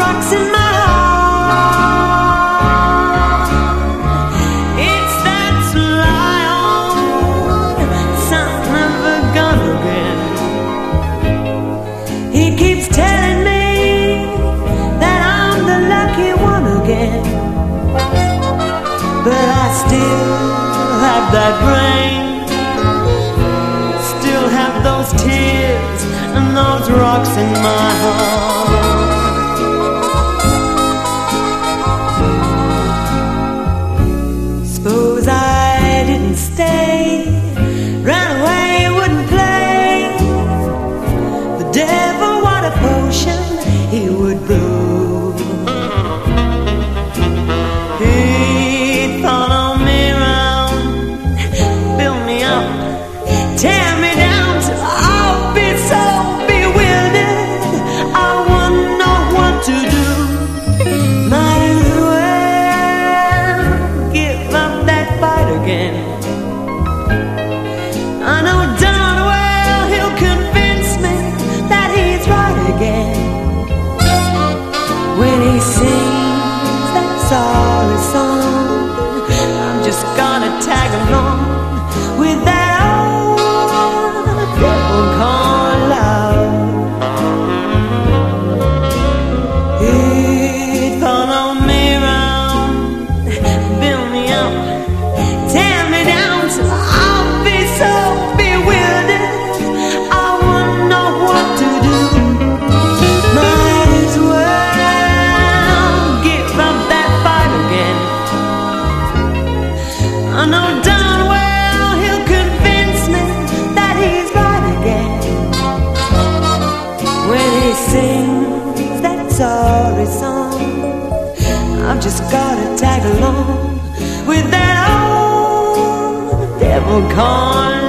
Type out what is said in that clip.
rocks in my heart. It's that sly old son of a gun again. He keeps telling me that I'm the lucky one again, but I still have that rain, still have those tears and those rocks in my heart. Suppose I didn't stay, ran away, wouldn't play. The devil, what a potion he would brew. He'd follow me around, build me up, tear me down till I'll be so bewildered I wouldn't know what to do. Might as well give up that fight again. I know darn well he'll convince me that he's right again when he sings that sorry song. I'm just gonna tag along with that old devil called love. He'd follow me around, build me up, tear me down till I'll be so bewildered I wouldn't know what to do. Might as well give up that fight again. I know darn well he'll convince me that he's right again when he sings that sorry song. I've just gotta tag along with that old devil called